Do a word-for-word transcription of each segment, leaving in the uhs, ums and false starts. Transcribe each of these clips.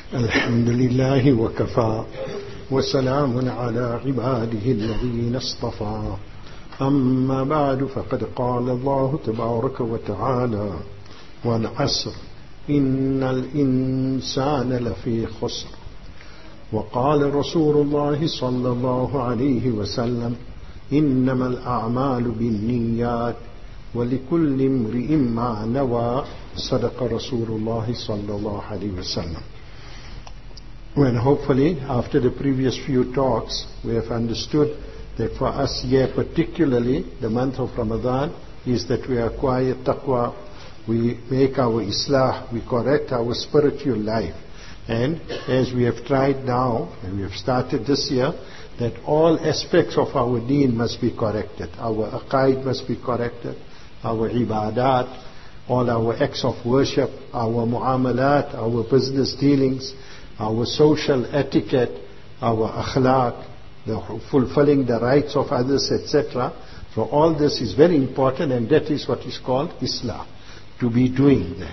الحمد لله وكفى وسلام على عباده الذين اصطفى أما بعد فقد قال الله تبارك وتعالى والعصر إن الإنسان لفي خسر وقال رسول الله صلى الله عليه وسلم إنما الأعمال بالنيات ولكل امرئ ما نوى صدق رسول الله صلى الله عليه وسلم. When hopefully after the previous few talks we have understood that for us here particularly the month of Ramadan is that we acquire taqwa, we make our islah, we correct our spiritual life. And as we have tried now, and we have started this year, that all aspects of our deen must be corrected. Our aqaid must be corrected, our ibadat, all our acts of worship, our muamalat, our business dealings, our social etiquette, our akhlaq, the fulfilling the rights of others, et cetera. So all this is very important, and that is what is called Islah, to be doing that.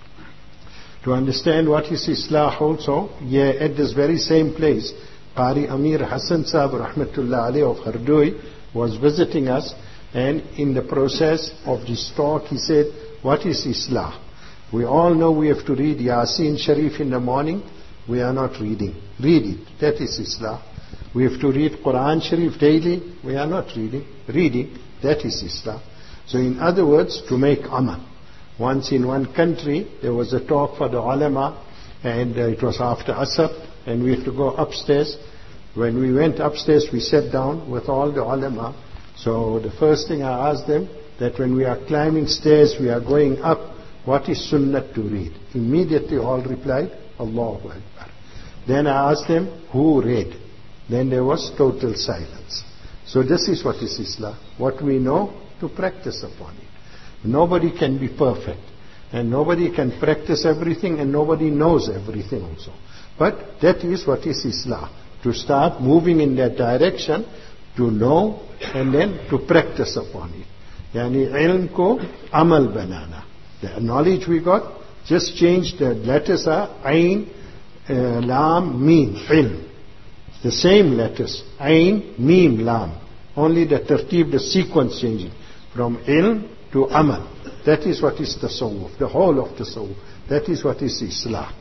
To understand what is Islah also, yeah, at this very same place, Qari Amir Hassan Sahib Rahmatullah Alayhi of Hardoi was visiting us, and in the process of this talk he said, what is Islah? We all know we have to read Yasin Sharif in the morning. We are not reading. Read it. That is Islah. We have to read Quran Sharif daily. We are not reading. Reading. That is Islah. So in other words, to make amal. Once in one country, there was a talk for the ulama, and uh, it was after Asr, and we had to go upstairs. When we went upstairs, we sat down with all the ulama. So the first thing I asked them, that when we are climbing stairs, we are going up, what is sunnah to read? Immediately all replied, Allahu Akbar. Then I asked them, who read? Then there was total silence. So this is what is Islah. What we know, to practice upon it. Nobody can be perfect. And nobody can practice everything, and nobody knows everything also. But that is what is Islah. To start moving in that direction, to know, and then to practice upon it. Yani ilm ko amal banana. The knowledge we got, just change the letters are Ain, uh, Lam, Mim, Ilm. The same letters, Ain, Mim, Lam. Only the tertib, the sequence changing. From Ilm to Amal. That is what is tasawwuf, the whole of tasawwuf. That is what is Islah.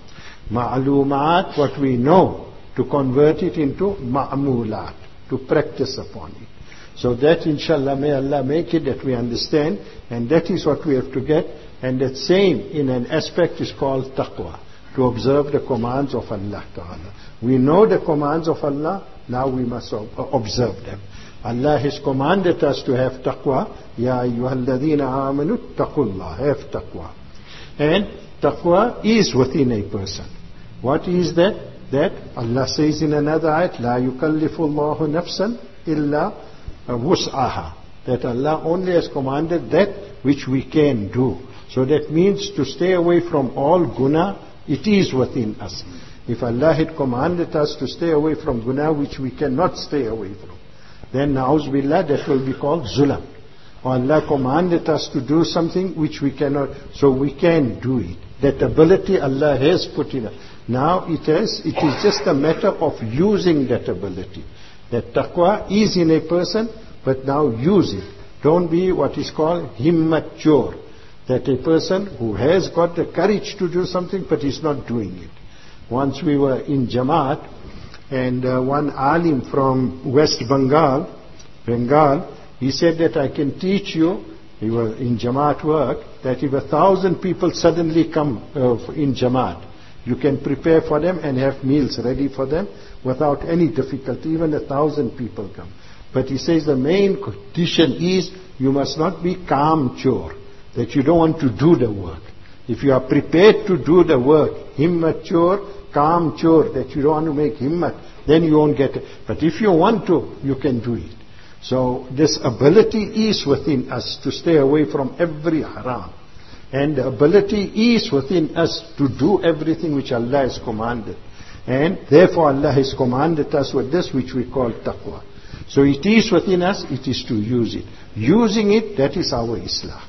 Ma'lumat, what we know, to convert it into ma'mulat, to practice upon it. So that inshallah, may Allah make it that we understand, and that is what we have to get. And that same in an aspect is called taqwa, to observe the commands of Allah Ta'ala. We know the commands of Allah, now we must observe them. Allah has commanded us to have taqwa. Ya ayyuhalladhina amanu taqullah, have taqwa. And taqwa is within a person. What is that? That Allah says in another ayat, La yukallifu Allahu nafsan illa wus'aha. That Allah only has commanded that which we can do. So that means to stay away from all guna, it is within us. If Allah had commanded us to stay away from guna which we cannot stay away from, then na'uz billah, that will be called zulam. Or Allah commanded us to do something which we cannot, so we can do it. That ability Allah has put in us. Now it is, it is just a matter of using that ability. That taqwa is in a person, but now use it. Don't be what is called himmature. That a person who has got the courage to do something, but is not doing it. Once we were in Jamaat, and uh, one alim from West Bengal, Bengal, he said that I can teach you, he was in Jamaat work, that if a thousand people suddenly come uh, in Jamaat, you can prepare for them and have meals ready for them without any difficulty, even a thousand people come. But he says the main condition is you must not be calm-ture, that you don't want to do the work. If you are prepared to do the work, himmature, calm-ture, that you don't want to make himmat, then you won't get it. But if you want to, you can do it. So this ability is within us to stay away from every haram. And the ability is within us to do everything which Allah has commanded. And therefore Allah has commanded us with this which we call taqwa. So it is within us, it is to use it. Using it, that is our Islah.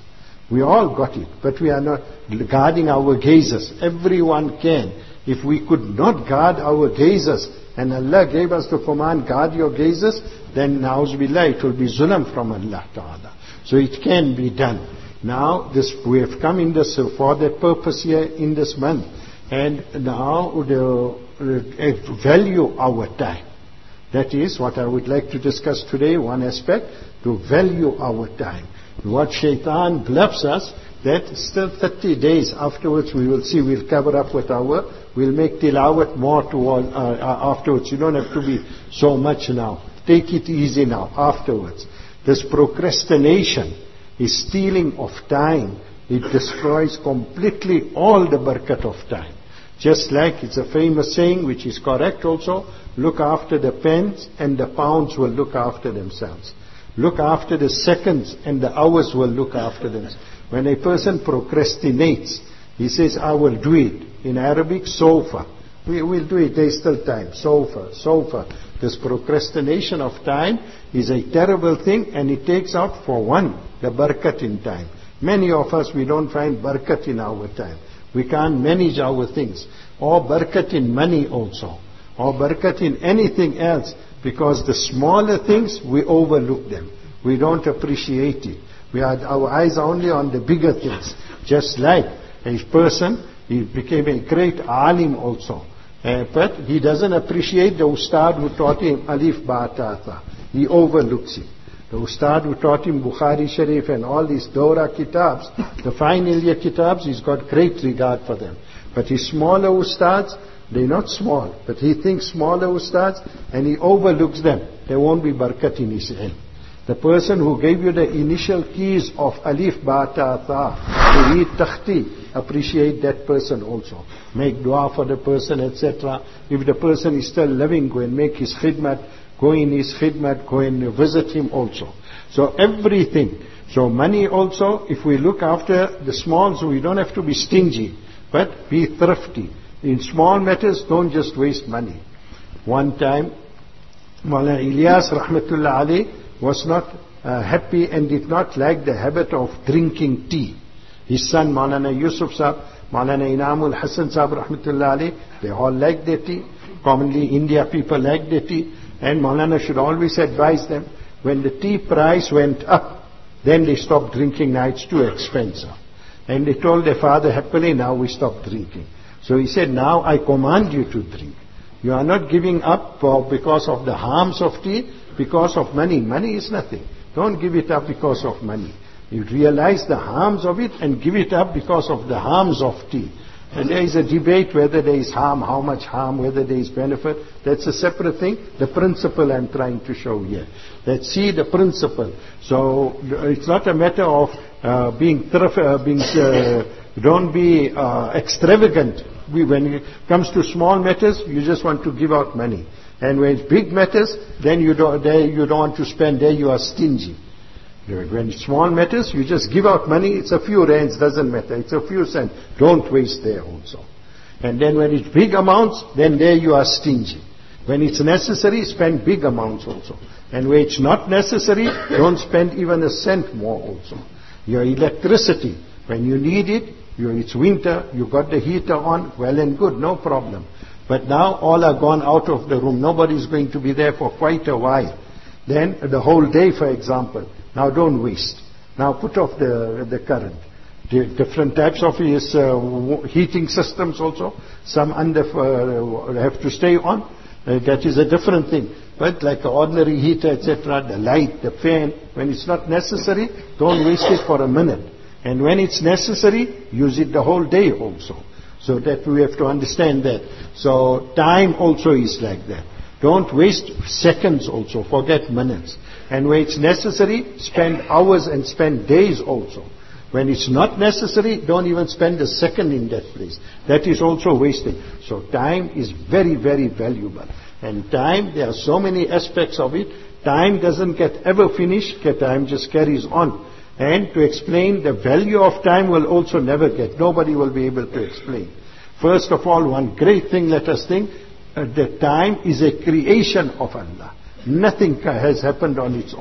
We all got it, but we are not guarding our gazes. Everyone can. If we could not guard our gazes, and Allah gave us the command, guard your gazes, then na'uzubillah, it will be zulm from Allah Ta'ala. So it can be done. Now, this, we have come in this, for that purpose here in this month. And now, the, uh, value our time. That is what I would like to discuss today, one aspect, to value our time. What shaitan bluffs us, that still thirty days afterwards we will see, we'll cover up with our, we'll make tilawat more to all, uh, afterwards. You don't have to be so much now. Take it easy now, afterwards. This procrastination is stealing of time. It destroys completely all the barakat of time. Just like it's a famous saying, which is correct also, look after the pence and the pounds will look after themselves. Look after the seconds and the hours will look after themselves. When a person procrastinates, he says, I will do it. In Arabic, sofa. We will do it, there is still time. Sofa, sofa. This procrastination of time is a terrible thing, and it takes out, for one, the barakat in time. Many of us, we don't find barakat in our time. We can't manage our things. Or barakat in money also. Or barakat in anything else. Because the smaller things, we overlook them. We don't appreciate it. We are, our eyes are only on the bigger things. Just like a person, he became a great alim also. Uh, but he doesn't appreciate the ustad who taught him alif ba ta tha. He overlooks it. The ustad who taught him Bukhari Sharif and all these Dora kitabs, the fine Ilya kitabs, he's got great regard for them. But his smaller ustads, they're not small, but he thinks smaller ustads and he overlooks them. There won't be barakat in his ilm. The person who gave you the initial keys of alif ba ta tha to read takhti, appreciate that person also. Make dua for the person, et cetera. If the person is still living, go and make his khidmat, go in his khidmat, go and visit him also. So everything. So money also, if we look after the smalls, we don't have to be stingy, but be thrifty. In small matters, don't just waste money. One time, Maulana Ilyas Rahmatullah Ali was not uh, happy and did not like the habit of drinking tea. His son Maulana Yusuf Sahab, Maulana Inamul Hassan Sahab Rahmatullah Ali, they all like their tea. Commonly India people like their tea. And Maulana should always advise them, when the tea price went up, then they stopped drinking. Now it's too expensive. And they told their father, happily, now we stop drinking. So he said, now I command you to drink. You are not giving up for, because of the harms of tea, because of money. Money is nothing. Don't give it up because of money. You realize the harms of it and give it up because of the harms of tea. And there is a debate whether there is harm, how much harm, whether there is benefit. That's a separate thing. The principle I'm trying to show here. Let's see the principle. So it's not a matter of uh, being, uh, being uh, don't be uh, extravagant. We, when it comes to small matters, you just want to give out money. And when it's big matters, then you don't, there you don't want to spend. There you are stingy. When it's small matters, you just give out money. It's a few rands, doesn't matter. It's a few cents. Don't waste there also. And then when it's big amounts, then there you are stingy. When it's necessary, spend big amounts also. And where it's not necessary, don't spend even a cent more also. Your electricity, when you need it, you, it's winter, you got the heater on, well and good, no problem. But now all are gone out of the room. Nobody is going to be there for quite a while. Then the whole day, for example. Now don't waste. Now put off the, the current. The different types of his, uh, heating systems also. Some under uh, have to stay on. Uh, that is a different thing. But like an ordinary heater, et cetera, the light, the fan, when it's not necessary, don't waste it for a minute. And when it's necessary, use it the whole day also. So that we have to understand that. So time also is like that. Don't waste seconds also, forget minutes. And where it's necessary, spend hours and spend days also. When it's not necessary, don't even spend a second in that place. That is also wasting. So time is very, very valuable. And time, there are so many aspects of it. Time doesn't get ever finished, time just carries on. And to explain the value of time will also never get. Nobody will be able to explain. First of all, one great thing, let us think, uh, that time is a creation of Allah. Nothing has happened on its own.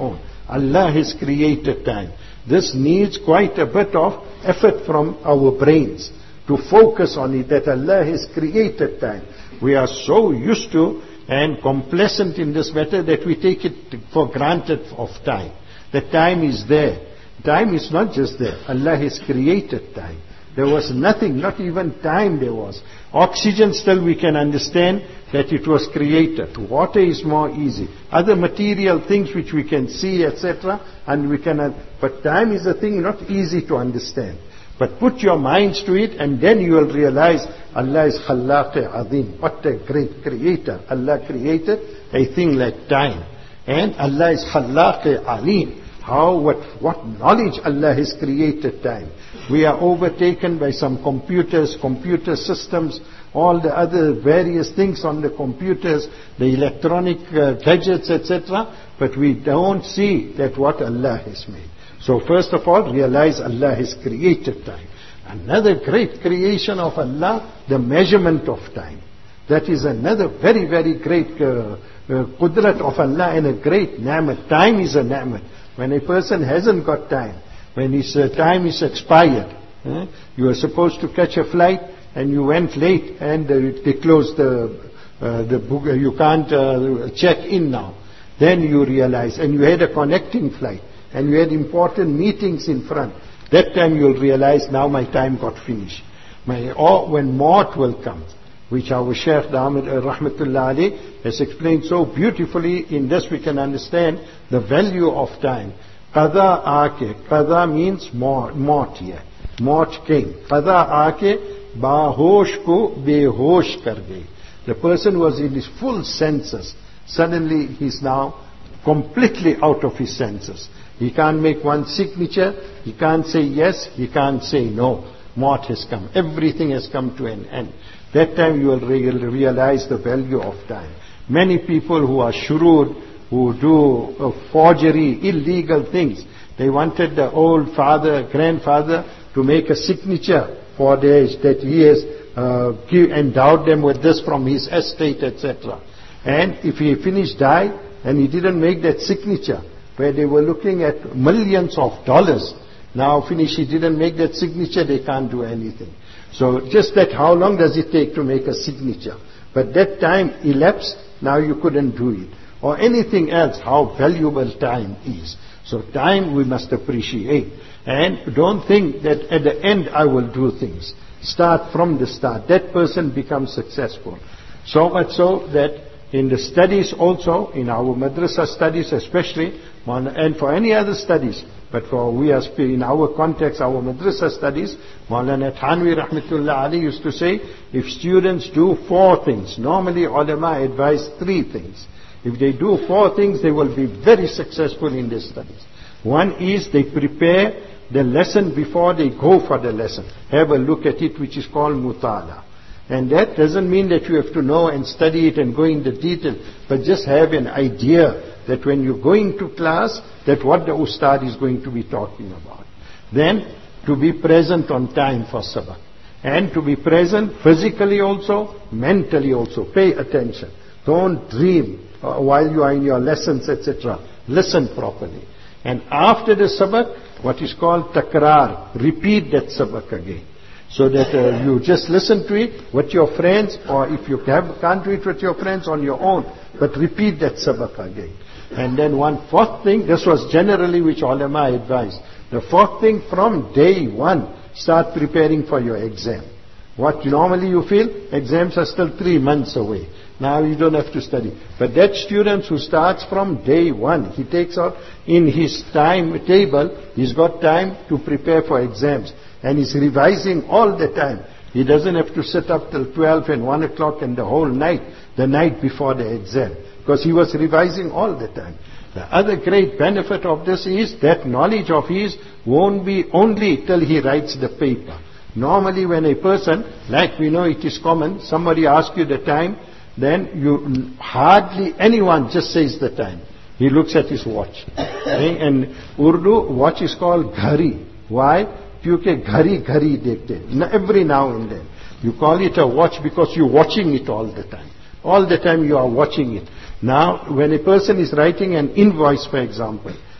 Allah has created time. This needs quite a bit of effort from our brains to focus on it, that Allah has created time. We are so used to and complacent in this matter that we take it for granted of time. The time is there. Time is not just there. Allah has created time. There was nothing, not even time there was. Oxygen still we can understand that it was created. Water is more easy. Other material things which we can see, et cetera, and we can. But time is a thing not easy to understand. But put your minds to it, and then you will realize Allah is Khallaq Azim. What a great creator. Allah created a thing like time. And Allah is Khallaq Alim. How, what, what knowledge Allah has created time. We are overtaken by some computers, computer systems, all the other various things on the computers, the electronic uh, gadgets, et cetera. But we don't see that what Allah has made. So first of all, realize Allah has created time. Another great creation of Allah, the measurement of time. That is another very, very great uh, uh, qudrat of Allah and a great ni'mat. Time is a ni'mat. When a person hasn't got time, when his uh, time is expired, eh, you are supposed to catch a flight and you went late and uh, they closed the, uh, the book, uh, you can't uh, check in now. Then you realize, and you had a connecting flight, and you had important meetings in front. That time you'll realize, now my time got finished. My, or when maut will come, which our Shaykh Dhamid uh, Rahmatullah Ali has explained so beautifully. In this we can understand the value of time. Qada aake, qada means maut here. Maut came. Qada aake, bahosh ko behosh kar gayi. The person was in his full senses. Suddenly he's now completely out of his senses. He can't make one signature. He can't say yes. He can't say no. Maut has come. Everything has come to an end. That time you will realize the value of time. Many people who are shrewd, who do uh, forgery, illegal things, they wanted the old father, grandfather to make a signature for theirs that he has uh, give, endowed them with this from his estate, et cetera. And if he finished, died, and he didn't make that signature, where they were looking at millions of dollars, now finish, he didn't make that signature, they can't do anything. So just that, how long does it take to make a signature? But that time elapsed, now you couldn't do it. Or anything else, how valuable time is. So time we must appreciate. And don't think that at the end I will do things. Start from the start. That person becomes successful. So much so that in the studies also, in our madrasa studies especially, and for any other studies, but for we are in our context, our madrasa studies, Maulana Thanvi Rahmatullah Ali used to say, if students do four things, normally ulama advise three things. If they do four things, they will be very successful in their studies. One is they prepare the lesson before they go for the lesson. Have a look at it, which is called mutala. And that doesn't mean that you have to know and study it and go into detail, but just have an idea that when you're going to class, that what the ustad is going to be talking about. Then, to be present on time for sabak. And to be present physically also, mentally also. Pay attention. Don't dream uh, while you are in your lessons, et cetera. Listen properly. And after the sabak, what is called takrar. Repeat that sabak again. So that uh, you just listen to it with your friends, or if you have, can't do it with your friends, on your own. But repeat that sabak again. And then one fourth thing, this was generally which ulama advised. The fourth thing, from day one, start preparing for your exam. What normally you feel, exams are still three months away. Now you don't have to study. But that student who starts from day one, he takes out in his timetable, he's got time to prepare for exams. And he's revising all the time. He doesn't have to sit up till twelve and one o'clock and the whole night, the night before the exam. Because he was revising all the time. The other great benefit of this is that knowledge of his won't be only till he writes the paper. Normally when a person, like we know it is common, somebody asks you the time, then you hardly anyone just says the time. He looks at his watch. And Urdu, watch is called ghari. Why? Kyunki ghari ghari dekhte. Every now and then. You call it a watch because you're watching it all the time. All the time you are watching it. Now, when a person is writing an invoice, for example,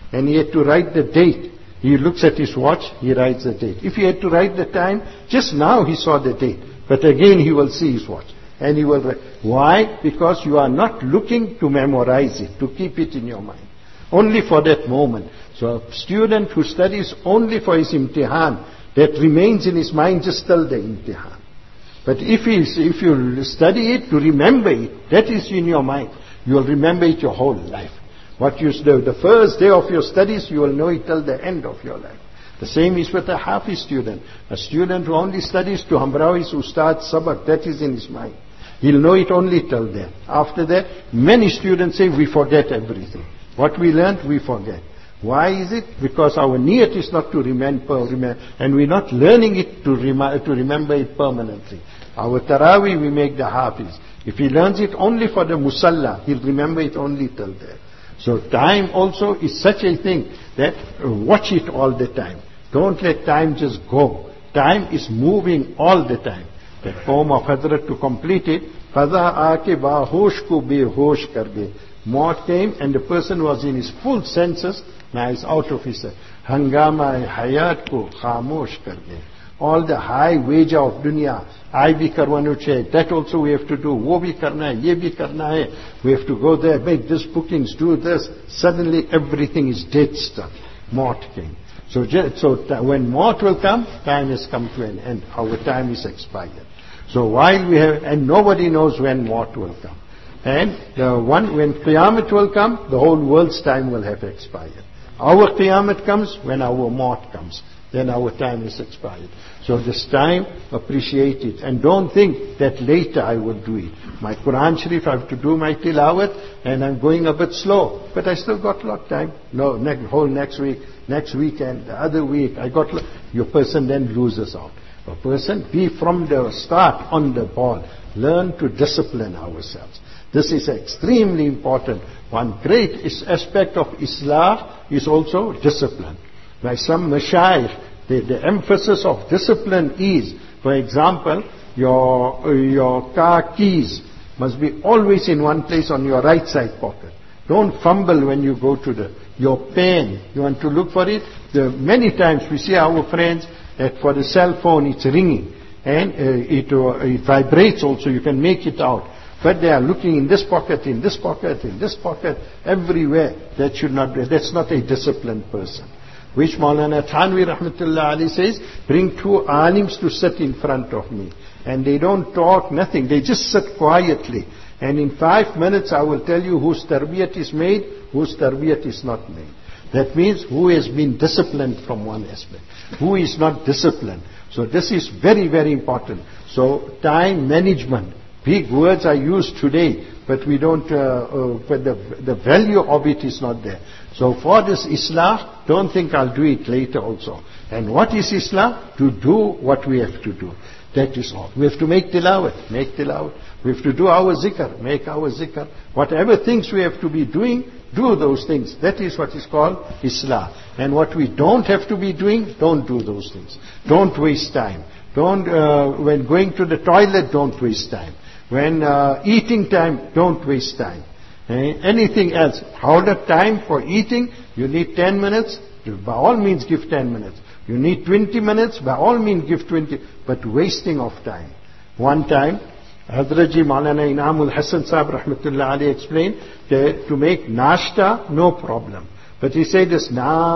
and he had to write the date. He looks at his watch, he writes the date. If he had to write the time, just now he saw the date. But again he will see his watch. And he will write. Why? Because you are not looking to memorize it, to keep it in your mind. Only for that moment. So a student who studies only for his imtihan, that remains in his mind just till the imtihan. But if, he, if you study it to remember it, that is in your mind. You will remember it your whole life. What you do, the first day of your studies, you will know it till the end of your life. The same is with a Hafiz student. A student who only studies to Hamrawi's Ustad Sabak, that is in his mind. He'll know it only till then. After that, many students say we forget everything. What we learned, we forget. Why is it? Because our niyat is not to remember, remember and we're not learning it to, rem- to remember it permanently. Our Taraweeh, we make the Hafiz. If he learns it only for the Musalla, he'll remember it only till there. So time also is such a thing that uh, watch it all the time. Don't let time just go. Time is moving all the time. The poem of Hazrat, to complete it, Qaza aake bahosh ko behosh kar de. Maut came and the person was in his full senses, now he's out of his hangama hayat ko khamosh kar de. All the high wage of dunya, I bhi karwanu chahiye, that also we have to do, wo bhi karna hai, ye bhi karna hai, we have to go there, make this bookings, do this. Suddenly everything is dead stuff. Maut came. So, so when maut will come, time has come to an end. Our time is expired. So while we have, and nobody knows when maut will come. And the one, when Qiyamah will come, the whole world's time will have expired. Our Qiyamah comes when our maut comes. Then our time is expired. So this time, appreciate it. And don't think that later I will do it. My Quran Sharif, I have to do my tilawat, and I'm going a bit slow. But I still got a lot of time. No, next, whole next week, next weekend, the other week, I got, your person then loses out. A person, be from the start on the ball. Learn to discipline ourselves. This is extremely important. One great aspect of Islam is also discipline. By some mashayikh, the, the emphasis of discipline is, for example, your, uh, your car keys must be always in one place on your right side pocket. Don't fumble when you go to the, your pen. You want to look for it. The, many times we see our friends that for the cell phone it's ringing and uh, it, uh, it vibrates also. You can make it out. But they are looking in this pocket, in this pocket, in this pocket, everywhere. That should not be, that's not a disciplined person. Which Maulana Thanvi Rahmatullah Ali says, bring two alims to sit in front of me. And they don't talk, nothing. They just sit quietly. And in five minutes I will tell you whose tarbiyat is made, whose tarbiyat is not made. That means who has been disciplined from one aspect, who is not disciplined. So this is very, very important. So time management. Big words are used today, but we don't, uh, uh, but the, the value of it is not there. So for this Islah, don't think I'll do it later also. And what is Islah? To do what we have to do. That is all. We have to make tilawat, make tilawat. We have to do our zikr, make our zikr. Whatever things we have to be doing, do those things. That is what is called Islah. And what we don't have to be doing, don't do those things. Don't waste time. Don't, uh, when going to the toilet, don't waste time. When uh, eating time, don't waste time. Eh? Anything else. Hold up time for eating. You need ten minutes. By all means give ten minutes. You need twenty minutes. By all means give twenty. But wasting of time. One time, Hazrat Ji Maulana Inamul Hasan Sahib Rahmatullah Ali explained that to make nashta, no problem. But he said this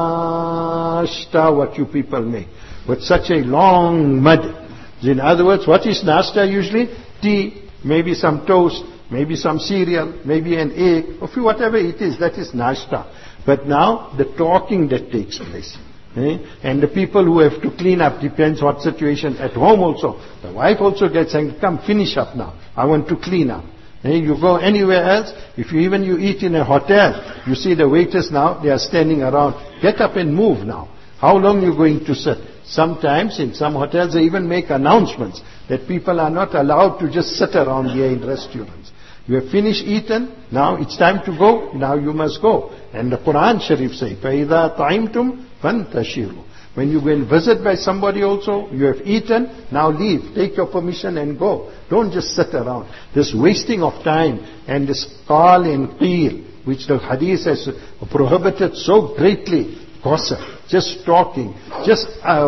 nashta, what you people make, with such a long mud. In other words, what is nashta usually? Tea. Maybe some toast, maybe some cereal, maybe an egg, or whatever it is, that is nashta. But now, the talking that takes place. Eh? And the people who have to clean up, depends what situation, at home also. The wife also gets saying, come finish up now, I want to clean up. Eh? You go anywhere else, if you even you eat in a hotel, you see the waiters now, they are standing around, get up and move now. How long are you going to sit? Sometimes in some hotels they even make announcements that people are not allowed to just sit around here in restaurants. You have finished eaten, now it's time to go, now you must go. And the Quran Sharif says, فَإِذَا طَعِمْتُمْ فَانْتَشِرُوا. When you go and visit by somebody also, you have eaten, now leave, take your permission and go. Don't just sit around. This wasting of time and this qal and qeel, which the hadith has prohibited so greatly. Gossip, just talking, just uh,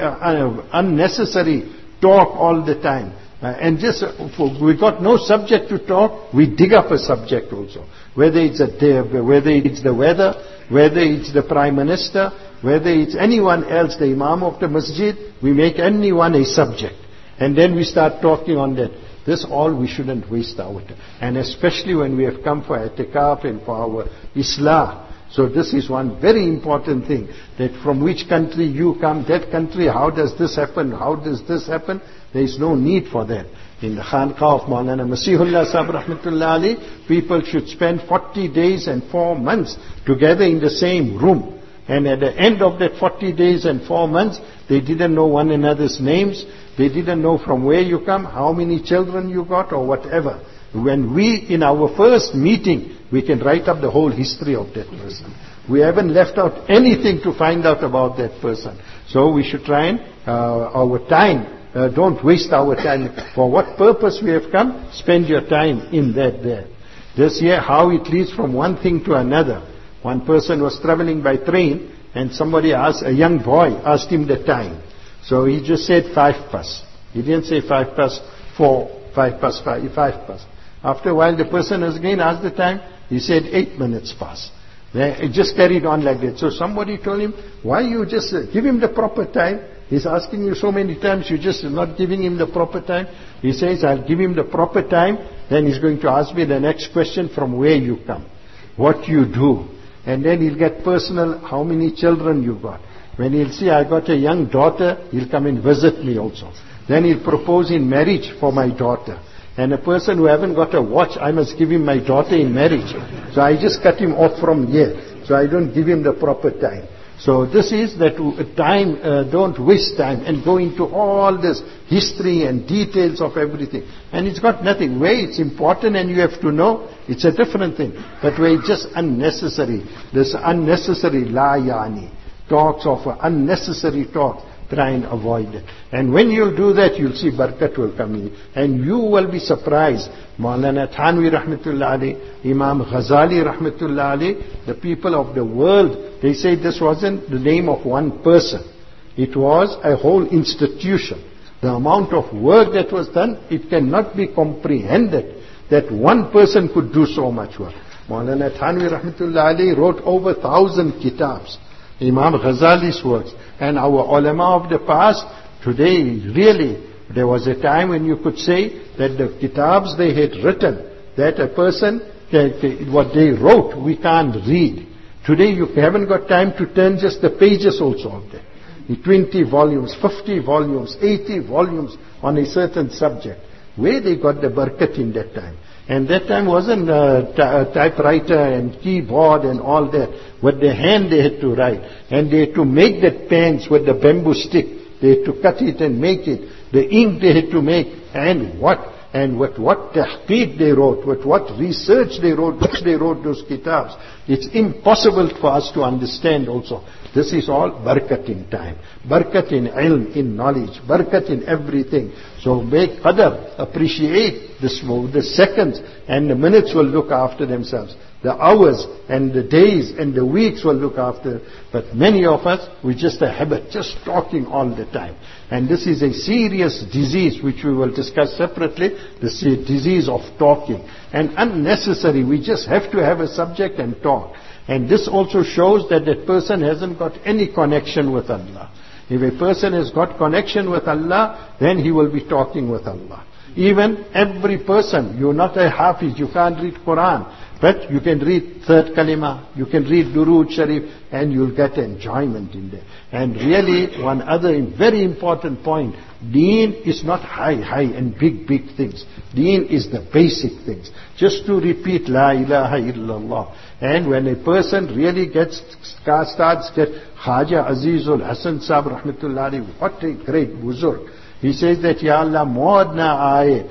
uh, unnecessary talk all the time. Uh, and just, uh, we got no subject to talk, we dig up a subject also. Whether it's, a, whether it's the weather, whether it's the Prime Minister, whether it's anyone else, the Imam of the Masjid, we make anyone a subject. And then we start talking on that. This all we shouldn't waste our time. And especially when we have come for i'tikaf and for our Islah. So this is one very important thing, that from which country you come, that country, how does this happen, how does this happen? There is no need for that. In the Khanqah of Maulana Masihullah Sahib Rahmatullah Ali, people should spend forty days and four months together in the same room. And at the end of that forty days and four months, they didn't know one another's names, they didn't know from where you come, how many children you got or whatever. When we, in our first meeting, we can write up the whole history of that person. We haven't left out anything to find out about that person. So we should try and, uh, our time, uh, don't waste our time. For what purpose we have come, spend your time in that there. This year, how it leads from one thing to another. One person was traveling by train, and somebody asked, a young boy asked him the time. So he just said five past. He didn't say five past four, five past five, five past. After a while, the person has again asked the time. He said eight minutes past. It just carried on like that. So somebody told him, why you just uh, give him the proper time? He's asking you so many times, you just not giving him the proper time. He says, I'll give him the proper time. Then he's going to ask me the next question, from where you come, what you do. And then he'll get personal, how many children you got. When he'll see, I got a young daughter, he'll come and visit me also. Then he'll propose in marriage for my daughter. And a person who haven't got a watch, I must give him my daughter in marriage. So I just cut him off from here. So I don't give him the proper time. So this is that time, uh, don't waste time and go into all this history and details of everything. And it's got nothing. Where it's important and you have to know, it's a different thing. But where it's just unnecessary, this unnecessary la yani, talks of unnecessary talks, try and avoid it. And when you do that, you'll see barakat will come in. And you will be surprised. Maulana Thanvi Rahmatullah Ali, Imam Ghazali Rahmatullah Ali, the people of the world, they say this wasn't the name of one person. It was a whole institution. The amount of work that was done, it cannot be comprehended that one person could do so much work. Maulana Thanvi Rahmatullah Ali wrote over a thousand kitabs. Imam Ghazali's works. And our ulama of the past, today really, there was a time when you could say that the kitabs they had written, that a person, that what they wrote, we can't read. Today you haven't got time to turn just the pages also of them. twenty volumes, fifty volumes, eighty volumes on a certain subject. Where they got the barakat in that time? And that time wasn't a t- typewriter and keyboard and all that. With the hand they had to write. And they had to make that pens with the bamboo stick. They had to cut it and make it. The ink they had to make. And what? And with what tahqiq they wrote, with what research they wrote, which they wrote those kitabs. It's impossible for us to understand also. This is all barakat in time. Barakat in ilm, in knowledge. Barakat in everything. So make qadr, appreciate this, the seconds and the minutes will look after themselves. The hours and the days and the weeks will look after. But many of us, we just a habit, just talking all the time. And this is a serious disease which we will discuss separately, the disease of talking. And unnecessary, we just have to have a subject and talk. And this also shows that that person hasn't got any connection with Allah. If a person has got connection with Allah, then he will be talking with Allah. Even every person, you're not a hafiz, you can't read Quran, but you can read third kalima, you can read Durood Sharif, and you'll get enjoyment in there. And really, one other very important point, Deen is not high, high and big, big things. Deen is the basic things. Just to repeat La ilaha illallah. And when a person really gets, starts, get Khaja Azizul Hasan Sahib Rahmatullah Alayhi, what a great buzurg. He says that, Ya Allah, maud na aaye,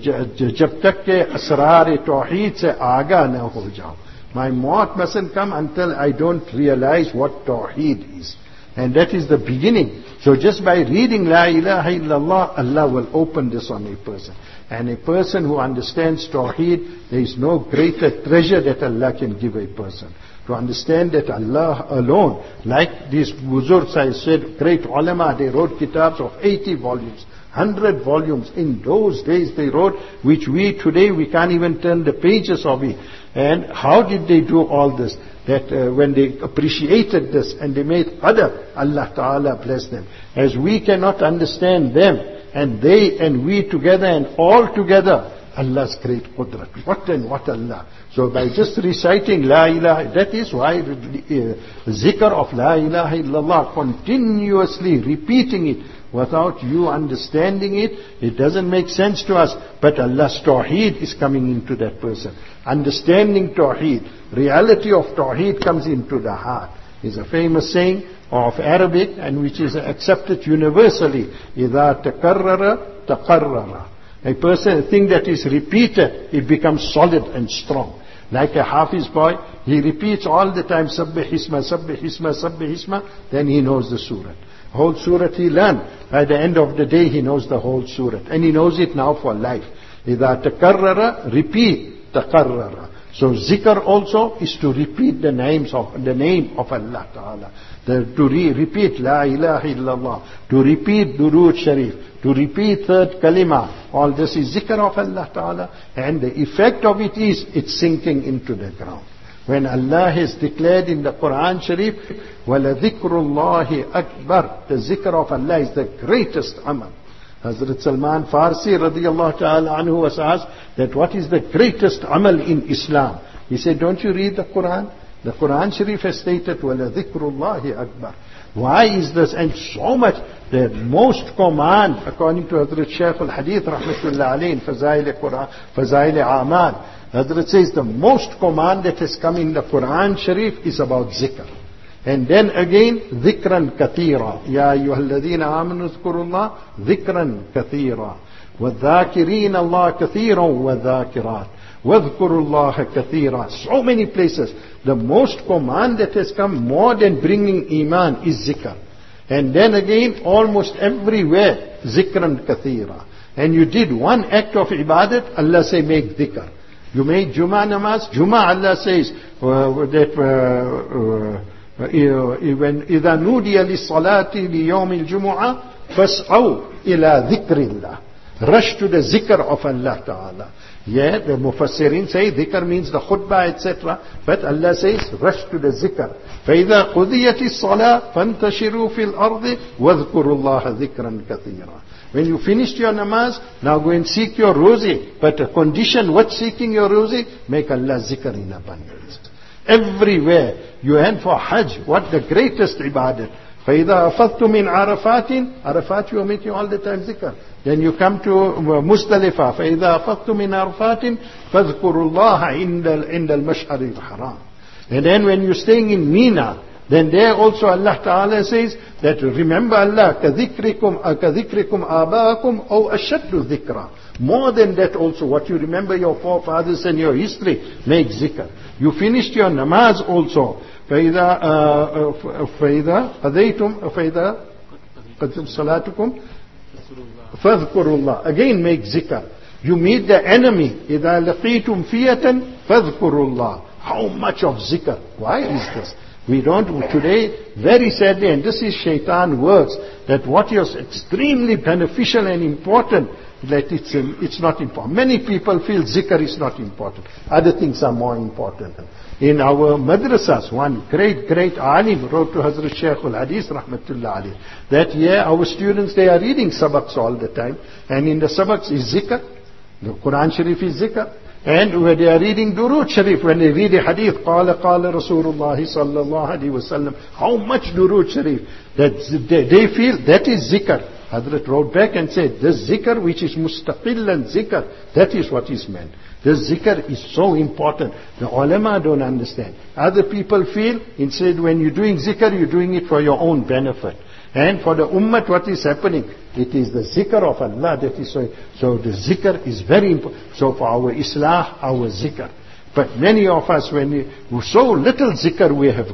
jab tak ke asrar-e tawheed se aga na ho jao. My maut mustn't come until I don't realize what tawheed is. And that is the beginning. So just by reading La ilaha illallah, Allah will open this on a person. And a person who understands Tawheed, there is no greater treasure that Allah can give a person. To understand that Allah alone, like these Buzurgs I said, great ulama, they wrote kitabs of eighty volumes, one hundred volumes. In those days they wrote, which we today, we can't even turn the pages of it. And how did they do all this? That uh, when they appreciated this and they made qadr, Allah Ta'ala blessed them. As we cannot understand them, and they and we together and all together, Allah's great qudrat. What and what Allah. So by just reciting La ilaha, that is why uh, zikr of La ilaha illallah, continuously repeating it without you understanding it, it doesn't make sense to us. But Allah's Tawheed is coming into that person. Understanding Tawheed, reality of Tawheed comes into the heart. Is a famous saying of Arabic and which is accepted universally. إِذَا تَكَرَّرَ تَقَرَّرَ. A person, a thing that is repeated, it becomes solid and strong. Like a Hafiz boy, he repeats all the time, Sabbih Hisma, Sabbih Hisma, Sabbih Hisma, then he knows the surah. Whole surah he learned. By the end of the day, he knows the whole surah. And he knows it now for life. إِذَا تَكَرَّرَ, repeat, تَقَرَّرَ. So zikr also is to repeat the names of the name of Allah Ta'ala. The, to re, repeat La ilaha illallah. To repeat Durood Sharif. To repeat third kalima. All this is zikr of Allah Ta'ala. And the effect of it is, it's sinking into the ground. When Allah has declared in the Quran Sharif, وَلَذِكْرُ اللَّهِ أَكْبَرُ. The zikr of Allah is the greatest amal. Hazrat Salman Farsi radiyallahu ta'ala anhu was asked that what is the greatest amal in Islam? He said, don't you read the Quran? The Quran Sharif has stated, وَلَذِكْرُ اللَّهِ أَكْبَرُ. Why is this? And so much, the most command, according to Hazrat Shaykh al-Hadith rahmatullah alayhi in Fazail Quran, Fazail Amal, Hazrat says the most command that has come in the Quran Sharif is about zikr. And then again, ذِكْرًا كَثِيرًا. يَا أَيُّهَا الَّذِينَ آمَنُوا اذْكُرُوا اللَّهَ ذِكْرًا كَثِيرًا. وَالذَّاكِرِينَ اللَّهَ كَثِيرًا وَالذَّاكِرَاتِ. وَاذْكُرُوا اللَّهَ كَثِيرًا. So many places. The most command that has come more than bringing iman is zikr. And then again, almost everywhere, ذِكْرًا كَثِيرًا. And you did one act of ibadat, Allah say make dhikr. You made Juma namaz, Juma Allah says uh, that uh, uh, when إذا نودي للصلاة ليوم الجمعة فاسعوا إلى ذكر الله. Rush to the zikr of Allah Ta'ala. Yeah, the Mufassirin say dhikr means the khutbah, et cetera. But Allah says rush to the zikr. فإذا قضيت الصلاة فانتشروا في الأرض واذكروا الله ذكرا كثيرا. When you finished your namaz, now go and seek your rosy. But a condition, what seeking your rosy? Make Allah zikr in abundance. Everywhere. You end for Hajj. What the greatest ibadat. فَإِذَا أَفَضْتُ مِنْ عَرَفَاتٍ Arafat you are making all the time zikr. Then you come to Muzdalifah. فَإِذَا أَفَضْتُ مِنْ عَرَفَاتٍ فَاذْكُرُوا اللَّهَ عِنْدَ الْمَشْعَرِ الْحَرَامِ. And then when you're staying in Mina, then there also Allah Ta'ala says that remember Allah, كَذِكْرِكُمْ كَذِكْرِكُمْ آبَاءَكُمْ أَوْ أَشَدُّ ذِكْرًا. More than that also, what you remember your forefathers and your history, make zikr. You finished your namaz also. فَإِذَا فَإِذَا قَضَيْتُمْ فَإِذَا قَضَيْتُمْ صَلَاتُكُمْ فَاذْكُرُوا اللَّهَ. Again make zikr. You meet the enemy. إِذَا لَقِيتُمْ فِيَةً فَاذْكُرُوا اللَّهَ. How much of zikr? Why is this? We don't, today, very sadly, and this is shaitan works, that what is extremely beneficial and important, that it's, it's not important. Many people feel zikr is not important. Other things are more important. In our madrasas, one great, great alim wrote to Hazrat Shaykh al-Hadith rahmatullah alayhi, that yeah, our students, they are reading sabaks all the time, and in the sabaks is zikr. The Quran Sharif is zikr. And when they are reading Durood Sharif, when they read a hadith, قال قال رسول الله صلى الله عليه وسلم, how much Durood Sharif, that they, they feel that is zikr. Hazrat wrote back and said, this zikr which is mustaqillan zikr, that is what is meant. This zikr is so important. The ulama don't understand. Other people feel, instead when you're doing zikr, you're doing it for your own benefit. And for the ummah, what is happening? It is the zikr of Allah that is so. So the zikr is very important. So for our islah, our zikr. But many of us, when we, so little zikr we have got.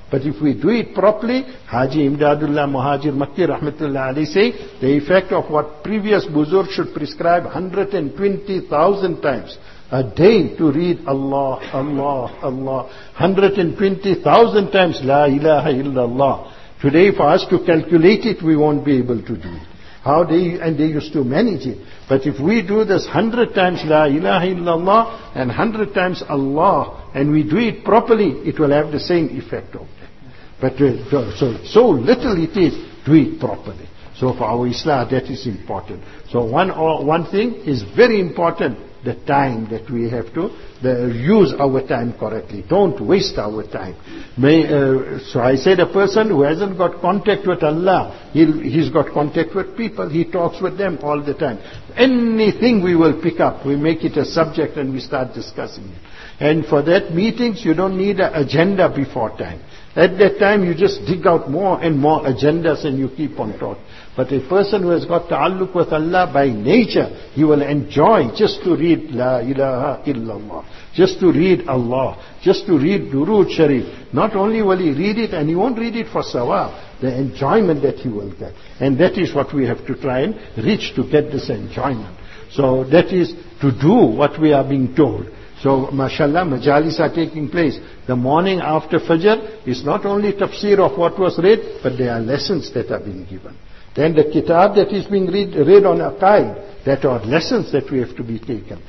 But if we do it properly, Haji Imdadullah Muhajir Makki Rahmatullah alayhi say, the effect of what previous Buzurg should prescribe one hundred twenty thousand times a day to read Allah, Allah, Allah, one hundred twenty thousand times La ilaha illallah. Today for us to calculate it, we won't be able to do it. How they, and they used to manage it. But if we do this hundred times La ilaha illallah and hundred times Allah, and we do it properly, it will have the same effect of that. But uh, so, so little it is, do it properly. So for our Islah, that is important. So one, or one thing is very important, the time that we have to the, use our time correctly. Don't waste our time. May, uh, so I said a person who hasn't got contact with Allah, he'll, he's got contact with people, he talks with them all the time. Anything we will pick up, we make it a subject and we start discussing it. And for that meetings, you don't need an agenda before time. At that time, you just dig out more and more agendas and you keep on talking. But a person who has got ta'alluq with Allah by nature, he will enjoy just to read La ilaha illallah, just to read Allah, just to read Durood Sharif. Not only will he read it, and he won't read it for sawab, the enjoyment that he will get. And that is what we have to try and reach to get this enjoyment. So that is to do what we are being told. So, mashallah, majalis are taking place. The morning after Fajr is not only tafsir of what was read, but there are lessons that are being given. Then the kitab that is being read, read on aqaid, that are lessons that we have to be taken.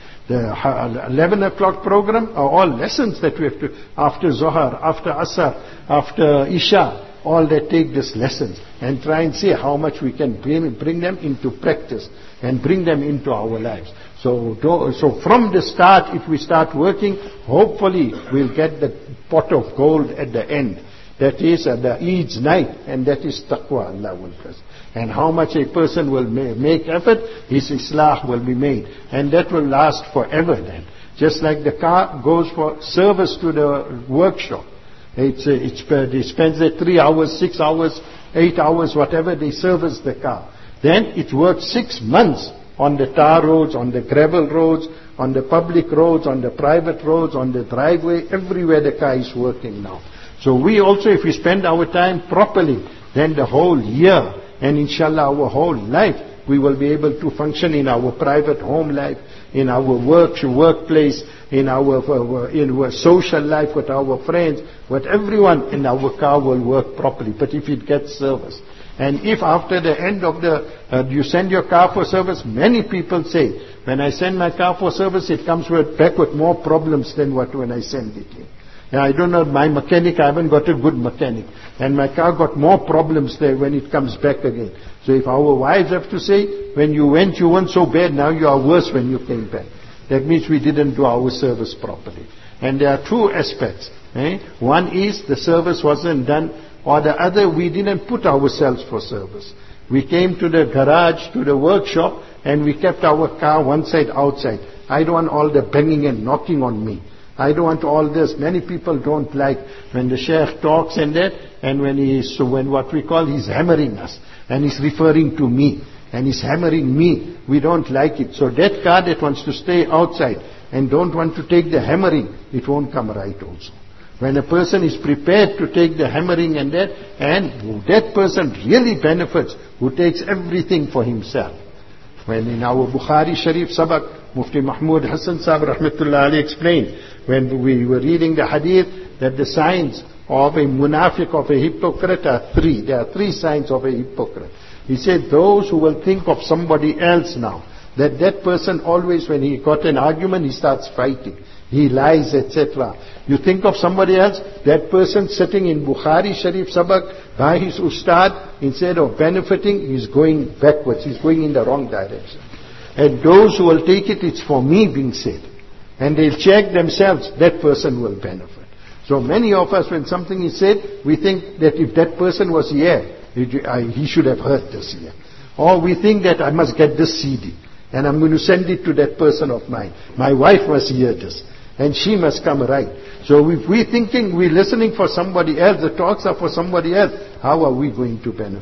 The eleven o'clock program are all lessons that we have to, after Zohar, after Asr, after Isha, all that take these lessons and try and see how much we can bring, bring them into practice and bring them into our lives. So, so from the start, if we start working, hopefully we'll get the pot of gold at the end. That is at the Eid's night, and that is taqwa, Allah will bless. And how much a person will make effort, his islah will be made. And that will last forever then. Just like the car goes for service to the workshop. It's, it's, they spend there three hours, six hours, eight hours, whatever, they service the car. Then it works six months. On the tar roads, on the gravel roads, on the public roads, on the private roads, on the driveway, everywhere the car is working now. So we also, if we spend our time properly, then the whole year, and inshallah our whole life, we will be able to function in our private home life, in our work, workplace, in our, in our social life with our friends, with everyone, and our car will work properly. But if it gets service, and if after the end of the, uh, you send your car for service, many people say, when I send my car for service, it comes with, back with more problems than what when I send it in. And I don't know, my mechanic, I haven't got a good mechanic. And my car got more problems there when it comes back again. So if our wives have to say, when you went, you weren't so bad, now you are worse when you came back. That means we didn't do our service properly. And there are two aspects. Eh? One is the service wasn't done, or the other, we didn't put ourselves for service. We came to the garage, to the workshop, and we kept our car one side outside. I don't want all the banging and knocking on me. I don't want all this. Many people don't like when the sheikh talks and that, and when he is, so when what we call, he's hammering us, and he's referring to me, and he's hammering me. We don't like it. So that car that wants to stay outside and don't want to take the hammering, it won't come right also. When a person is prepared to take the hammering and that, and that person really benefits, who takes everything for himself. When in our Bukhari Sharif Sabak, Mufti Mahmud Hassan Sahib Rahmatullah Ali explained, when we were reading the hadith, that the signs of a munafiq, of a hypocrite are three. There are three signs of a hypocrite. He said, those who will think of somebody else now, that that person always, when he got an argument, he starts fighting. He lies, et cetera. You think of somebody else, that person sitting in Bukhari Sharif Sabak by his ustad, instead of benefiting, he's going backwards. He's going in the wrong direction. And those who will take it, it's for me being said. And they'll check themselves, that person will benefit. So many of us, when something is said, we think that if that person was here, he should have heard this here. Or we think that I must get this C D, and I'm going to send it to that person of mine. My wife must hear this, and she must come right. So if we're thinking, we're listening for somebody else, the talks are for somebody else, how are we going to benefit?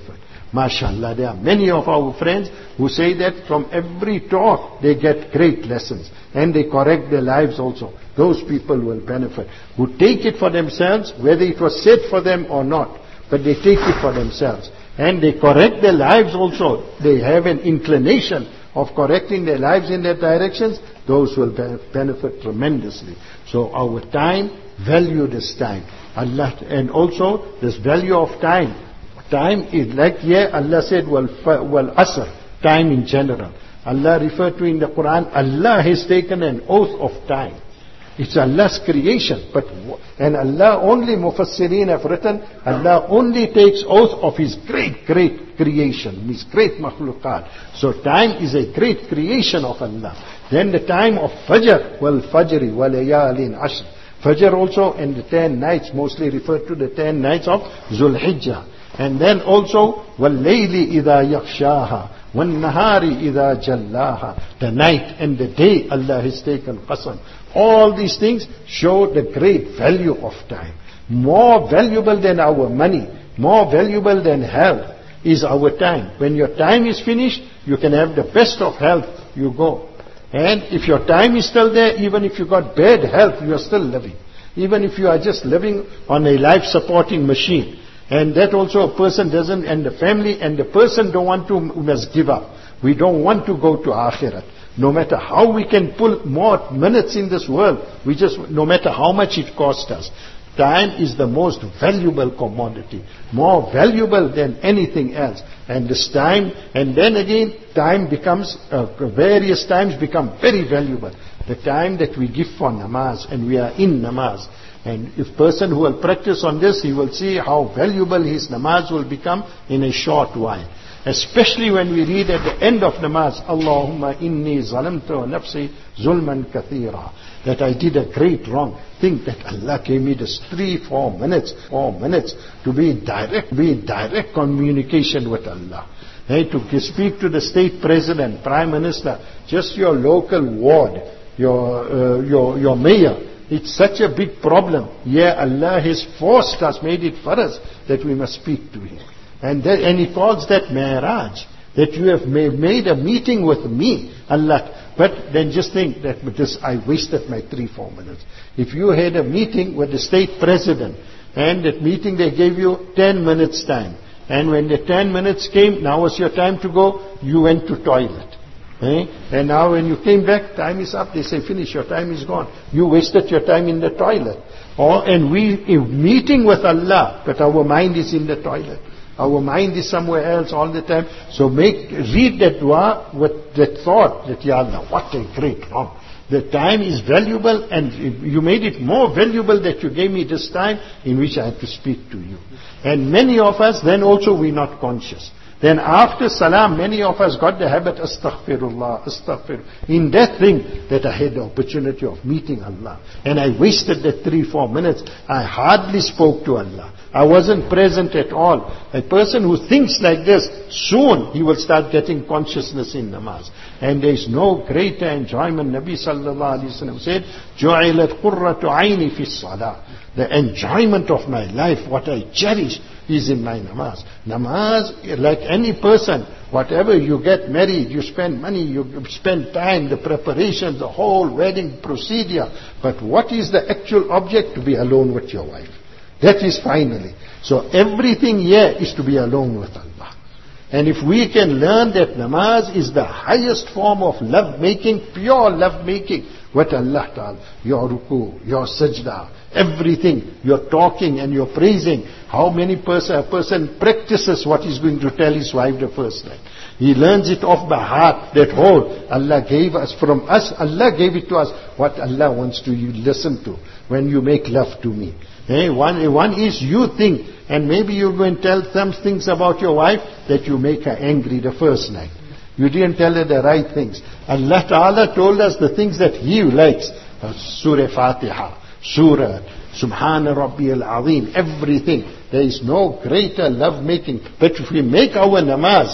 MashaAllah, there are many of our friends who say that from every talk they get great lessons. And they correct their lives also. Those people will benefit. Who take it for themselves, whether it was said for them or not. But they take it for themselves. And they correct their lives also. They have an inclination of correcting their lives in that directions. Those will be- benefit tremendously. So our time, value this time. Allah, and also this value of time. Time is like here Allah said, wal, wal asr, time in general. Allah referred to in the Quran, Allah has taken an oath of time. It's Allah's creation. But, and Allah only, Mufassirin have written, Allah only takes oath of His great, great creation, His great makhluqat. So time is a great creation of Allah. Then the time of Fajr, wal Fajri, wal layalin ashr. Fajr also and the ten nights, mostly referred to the ten nights of Zulhijjah. And then also, وَاللَّيْلِ إِذَا يَغْشَاهَا وَالنَّهَارِ إِذَا جَلَّاهَا. The night and the day Allah has taken qasam. All these things show the great value of time. More valuable than our money, more valuable than health is our time. When your time is finished, you can have the best of health, you go. And if your time is still there, even if you got bad health, you are still living. Even if you are just living on a life-supporting machine. And that also a person doesn't, and the family and the person don't want to, must give up. We don't want to go to Akhirat. No matter how we can pull more minutes in this world, we just, no matter how much it costs us. Time is the most valuable commodity. More valuable than anything else. And this time, and then again, time becomes, uh, various times become very valuable. The time that we give for namaz, and we are in namaz. And if person who will practice on this, he will see how valuable his namaz will become in a short while. Especially when we read at the end of namaz, Allahumma inni zalamtu nafsi zulman kathira. That I did a great wrong. Think that Allah gave me this three, four minutes, four minutes to be in direct, be in direct communication with Allah. Hey, to speak to the state president, prime minister, just your local ward, your, uh, your, your mayor. It's such a big problem. Yeah, Allah has forced us, made it for us, that we must speak to Him. And that, and He calls that Mi'raj, that you have made, made a meeting with me, Allah. But then just think that with this, I wasted my three, four minutes. If you had a meeting with the state president, and that meeting they gave you ten minutes time, and when the ten minutes came, now was your time to go, you went to toilet. Eh? And now when you came back, time is up. They say, finish, your time is gone. You wasted your time in the toilet. Or, and we, in meeting with Allah, but our mind is in the toilet. Our mind is somewhere else all the time. So make, read that dua with that thought that, Ya Allah, what a great wrong. The time is valuable, and you made it more valuable that you gave me this time in which I have to speak to you. And many of us, then also we're not conscious. Then after salam, many of us got the habit, astaghfirullah, astaghfirullah. In that thing that I had the opportunity of meeting Allah. And I wasted that three, four minutes. I hardly spoke to Allah. I wasn't present at all. A person who thinks like this, soon he will start getting consciousness in namaz. And there is no greater enjoyment. Nabi sallallahu alayhi wa sallam said, جُعِلَتْ قُرَّةُ عَيْنِ فِي الصَّلَاةِ. The enjoyment of my life, what I cherish, is in my namaz. Namaz, like any person, whatever you get married, you spend money, you spend time, the preparation, the whole wedding procedure. But what is the actual object? To be alone with your wife. That is finally. So everything here is to be alone with Allah. And if we can learn that namaz is the highest form of love making, pure love making with Allah Ta'ala, your ruku, your sajda, everything, you're talking and you're praising. How many person, a person practices what he's going to tell his wife the first night. He learns it off by heart, that whole, Allah gave us, from us, Allah gave it to us, what Allah wants to you listen to when you make love to me. Hey, one, one is you think, and maybe you go and tell some things about your wife that you make her angry the first night. You didn't tell her the right things. Allah Ta'ala told us the things that He likes. Surah Fatiha, Surah, Subhana Rabbi al-Azim, everything. There is no greater love making. But if we make our namaz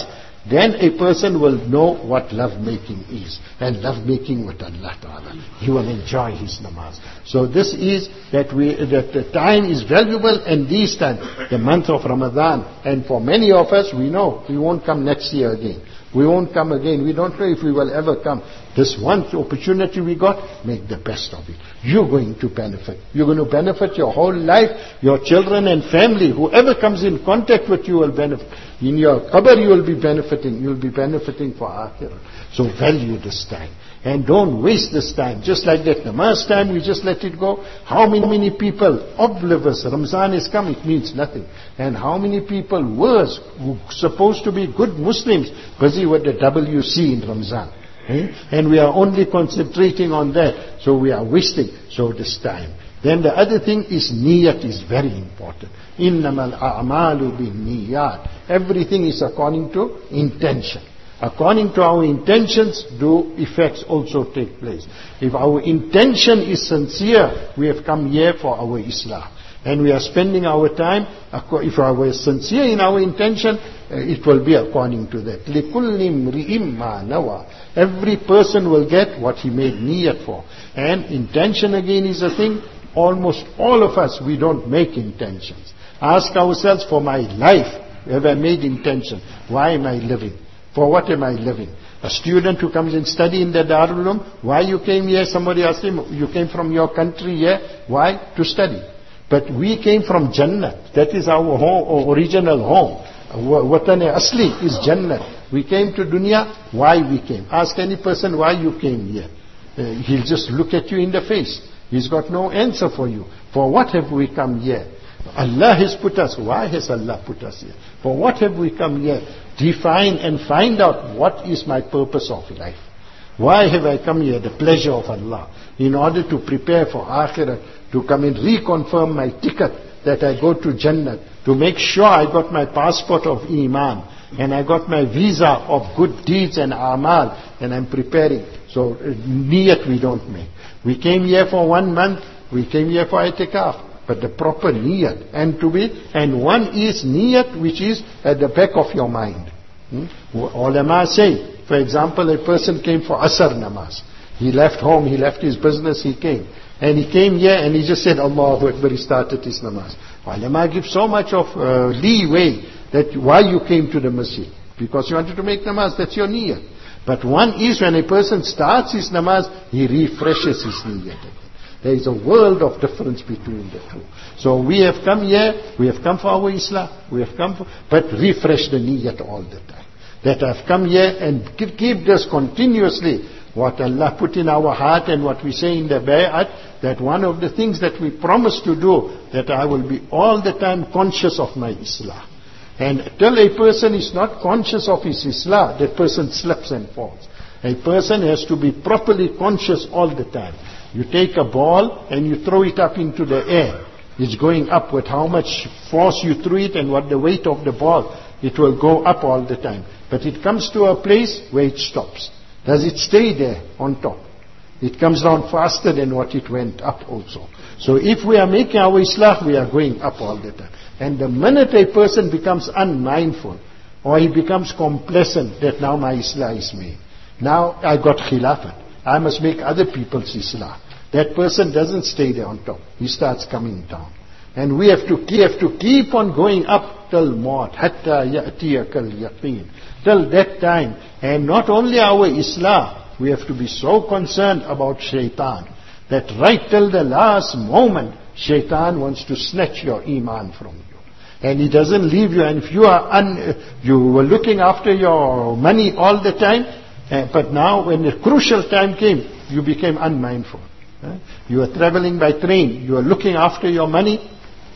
then a person will know what love making is. And love making with Allah Ta'ala. He will enjoy his namaz. So this is that we that the time is valuable, and this time, the month of Ramadan. And for many of us, we know we won't come next year again. We won't come again. We don't know if we will ever come. This one opportunity we got, make the best of it. You're going to benefit. You're going to benefit your whole life, your children and family. Whoever comes in contact with you will benefit. In your qabr you will be benefiting. You'll be benefiting for akhirah. So value this time. And don't waste this time. Just like that namaz time, we just let it go. How many, many people, oblivious, Ramzan is come, it means nothing. And how many people worse, who supposed to be good Muslims, busy with the W C in Ramzan. Eh? And we are only concentrating on that. So we are wasting so this time. Then the other thing is niyat is very important. Innamal a'malu bin niyat. Everything is according to intention. According to our intentions, do effects also take place. If our intention is sincere, we have come here for our Islah. And we are spending our time, if I were sincere in our intention, it will be according to that. لِكُلِّ امْرِئٍ مَا نَوَى. Every person will get what he made niyat for. And intention again is a thing, almost all of us, we don't make intentions. Ask ourselves, for my life, have I made intention? Why am I living? For what am I living? A student who comes and study in the Darul Uloom, why you came here? Somebody asked him, you came from your country here. Why? To study. But we came from Jannah. That is our home, original home. Watan Asli is Jannah. We came to dunya. Why we came? Ask any person why you came here. Uh, he'll just look at you in the face. He's got no answer for you. For what have we come here? Allah has put us. Why has Allah put us here? For what have we come here? Define and find out what is my purpose of life. Why have I come here? The pleasure of Allah. In order to prepare for Akhirah, to come and reconfirm my ticket that I go to Jannah, to make sure I got my passport of Iman, and I got my visa of good deeds and amal, and I'm preparing. So niyat we don't make. We came here for one month, we came here for itikaf. But the proper niyat, and to be, and one is niyat which is at the back of your mind. Hmm? Ulama say, for example, a person came for Asr namaz. He left home, he left his business, he came. And he came here and he just said, Allahu Akbar, he started his namaz. Ulama give so much of uh, leeway that why you came to the masjid. Because you wanted to make namaz, that's your niyat. But one is when a person starts his namaz, he refreshes his niyat. There is a world of difference between the two. So we have come here, we have come for our Islah, we have come for, but refresh the niyat all the time. That I've come here and keep this continuously, what Allah put in our heart and what we say in the bay'at, that one of the things that we promise to do, that I will be all the time conscious of my Islah. And till a person is not conscious of his Islah, that person slips and falls. A person has to be properly conscious all the time. You take a ball and you throw it up into the air. It's going up with how much force you threw it and what the weight of the ball. It will go up all the time. But it comes to a place where it stops. Does it stay there on top? It comes down faster than what it went up also. So if we are making our Islah, we are going up all the time. And the minute a person becomes unmindful, or he becomes complacent that now my Islah is made. Now I got Khilafat. I must make other people's Islah. That person doesn't stay there on top. He starts coming down. And we have to, we have to keep on going up till Maut. Hatta ya'tiyakal yaqeen. Till that time. And not only our Islah, we have to be so concerned about shaitan, that right till the last moment, shaitan wants to snatch your Iman from you. And he doesn't leave you. And if you are un, you were looking after your money all the time, uh, but now when the crucial time came, you became unmindful. Uh, you are traveling by train. You are looking after your money.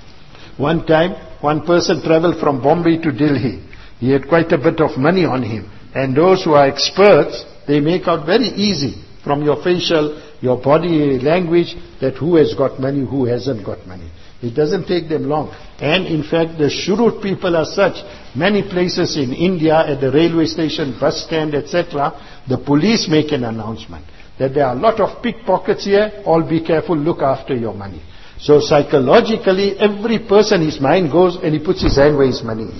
One time, one person traveled from Bombay to Delhi. He had quite a bit of money on him. And those who are experts, they make out very easy from your facial, your body language, that who has got money, who hasn't got money. It doesn't take them long. And in fact, the shurut people are such. Many places in India, at the railway station, bus stand, et cetera, the police make an announcement that there are a lot of pickpockets here, all be careful, look after your money. So psychologically, every person, his mind goes and he puts his hand where his money is.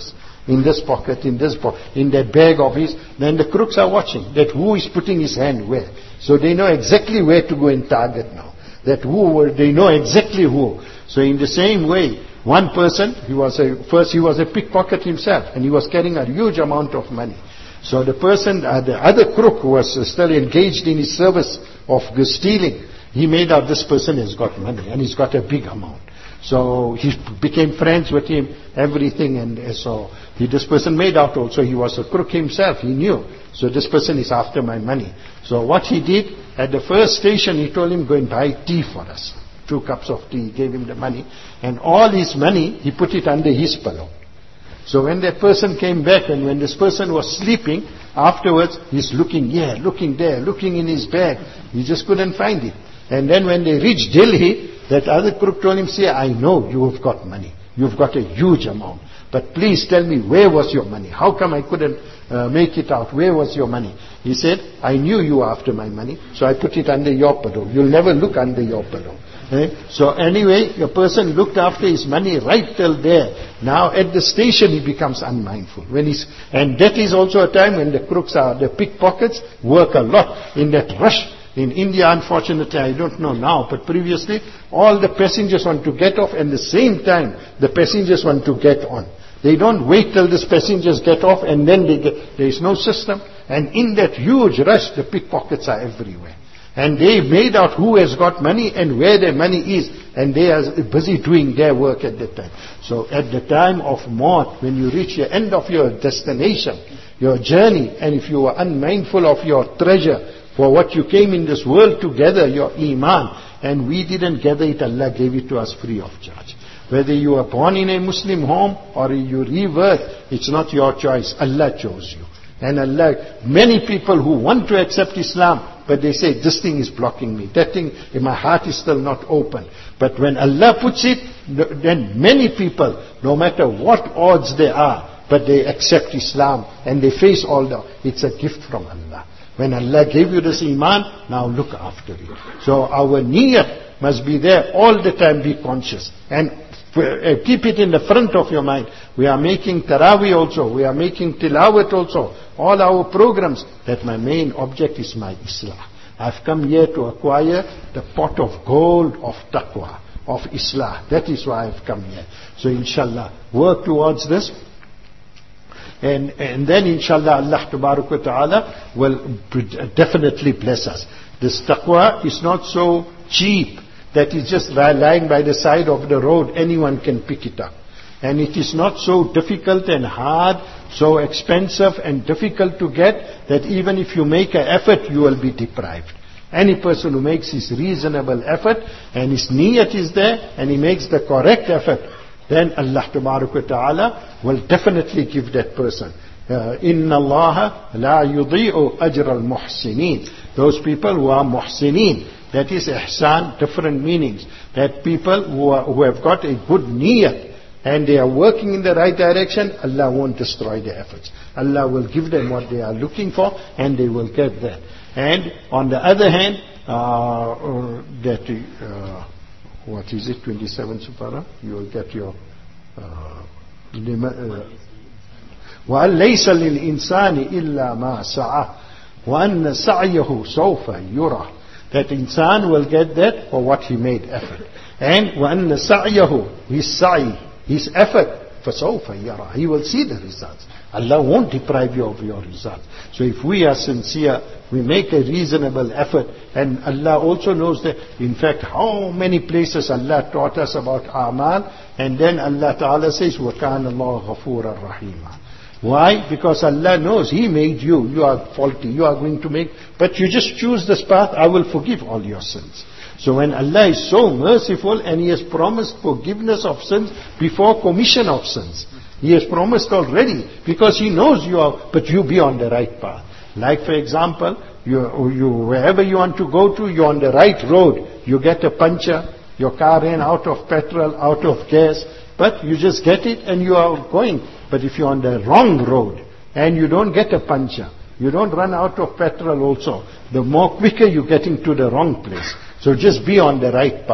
in this pocket, in this pocket, in that bag of his. Then the crooks are watching that who is putting his hand where. So they know exactly where to go and target now. That who, they know exactly who. So in the same way, one person, he was a, first he was a pickpocket himself, and he was carrying a huge amount of money. So the person, uh, the other crook who was uh, still engaged in his service of the stealing, he made out this person has got money, and he's got a big amount. So he became friends with him, everything, and uh, so he, this person made out also he was a crook himself, he knew. So this person is after my money. So what he did, at the first station he told him, go and buy tea for us. Two cups of tea, he gave him the money, and all his money, he put it under his pillow. So when that person came back, and when this person was sleeping, afterwards, he's looking here, looking there, looking in his bag. He just couldn't find it. And then when they reached Delhi, that other crook told him, see, I know you have got money. You've got a huge amount. But please tell me, where was your money? How come I couldn't uh, make it out? Where was your money? He said, I knew you were after my money, so I put it under your pillow. You'll never look under your pillow. Eh? So anyway, a person looked after his money right till there. Now at the station he becomes unmindful. When he's, and that is also a time when the crooks are, the pickpockets work a lot in that rush. In India, unfortunately, I don't know now, but previously, all the passengers want to get off, and at the same time, the passengers want to get on. They don't wait till the passengers get off, and then they get, there is no system. And in that huge rush, the pickpockets are everywhere. And they made out who has got money and where their money is. And they are busy doing their work at that time. So at the time of maut, when you reach the end of your destination, your journey, and if you are unmindful of your treasure, for what you came in this world to gather, your iman, and we didn't gather it, Allah gave it to us free of charge. Whether you are born in a Muslim home or you rebirth, it's not your choice. Allah chose you. And Allah, many people who want to accept Islam, but they say, this thing is blocking me. That thing, my heart is still not open. But when Allah puts it, then many people, no matter what odds there are, but they accept Islam and they face all the, it's a gift from Allah. When Allah gave you this iman, now look after it. So our niyyat must be there all the time, be conscious. And keep it in the front of your mind. We are making Taraweeh also, we are making Tilawat also, all our programs, that my main object is my Islah. I've come here to acquire the pot of gold of taqwa, of Islah. That is why I've come here. So inshallah, work towards this. And, and then inshallah Allah Tabarak wa Ta'ala will definitely bless us. This taqwa is not so cheap that is just lying by the side of the road, anyone can pick it up. And it is not so difficult and hard, so expensive and difficult to get, that even if you make an effort, you will be deprived. Any person who makes his reasonable effort, and his niyat is there, and he makes the correct effort, then Allah Tabarak wa Ta'ala will definitely give that person. Inna Allah la yudhi'u ajra al-muhsinin. Those people who are muhsinin, that is ihsan, different meanings. That people who, are, who have got a good niyat and they are working in the right direction, Allah won't destroy their efforts. Allah will give them what they are looking for, and they will get that. And on the other hand, uh, uh, that uh, what is it, twenty-seven Supara? You will get your وَأَنْ لَيْسَ لِلْإِنسَانِ إِلَّا مَا سَعَى وَأَنَّ سَعْيَهُ سَوْفَ يُرَى. That insan will get that for what he made effort. And وَأَنَّ سَعْيَهُ, his sa'i, his effort, فَسَوْفَ يَرَى. He will see the results. Allah won't deprive you of your results. So if we are sincere, we make a reasonable effort, and Allah also knows that, in fact, how many places Allah taught us about a'mal, and then Allah Ta'ala says, وَكَانَ اللَّهُ غَفُورًا رَحِيمًا. Why? Because Allah knows He made you. You are faulty. You are going to make, but you just choose this path, I will forgive all your sins. So when Allah is so merciful, and He has promised forgiveness of sins before commission of sins, He has promised already, because He knows you are, but you be on the right path. Like for example, you, you, wherever you want to go to, you're on the right road. You get a puncture, your car ran out of petrol, out of gas, but you just get it and you are going. But if you're on the wrong road and you don't get a puncture, you don't run out of petrol also, the more quicker you're getting to the wrong place. So just be on the right path.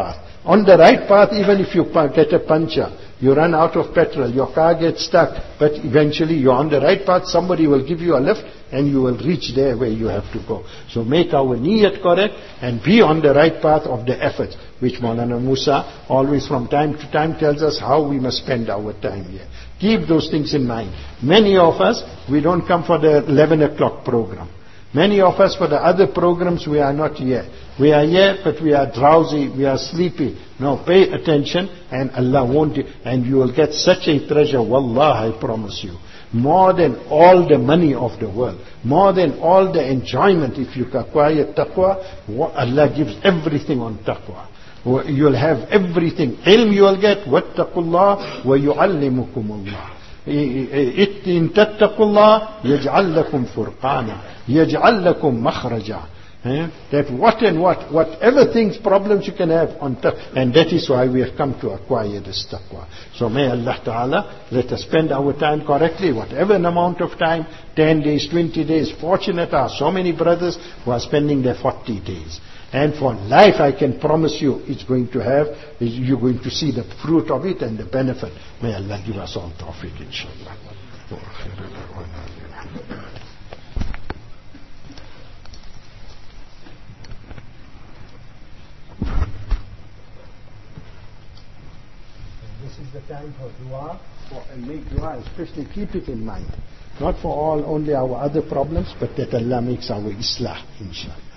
On the right path, even if you get a puncture, you run out of petrol, your car gets stuck, but eventually you're on the right path, somebody will give you a lift and you will reach there where you have to go. So make our niyat correct and be on the right path of the efforts, which Maulana Musa always from time to time tells us how we must spend our time here. Keep those things in mind. Many of us, we don't come for the eleven o'clock program. Many of us for the other programs, we are not here. We are here, but we are drowsy, we are sleepy. No, pay attention and Allah won't, and you will get such a treasure, wallah, I promise you. More than all the money of the world, more than all the enjoyment, if you acquire taqwa, Allah gives everything on taqwa. You'll have everything. Ilm you will get, wattaqullah wa yu'allimukumullah. إن تتقوا الله يجعل لكم فرقانا يجعل لكم مخرجا. That what and what, whatever things, problems you can have on top, and that is why we have come to acquire this taqwa. So may Allah Ta'ala let us spend our time correctly, whatever an amount of time, ten days, twenty days. Fortunate are so many brothers who are spending their forty days. And for life, I can promise you, it's going to have, you're going to see the fruit of it and the benefit. May Allah give us all tawfiq, inshallah. This is the time for dua, for, and make dua, especially keep it in mind. Not for all, only our other problems, but that Allah makes our islah, inshallah.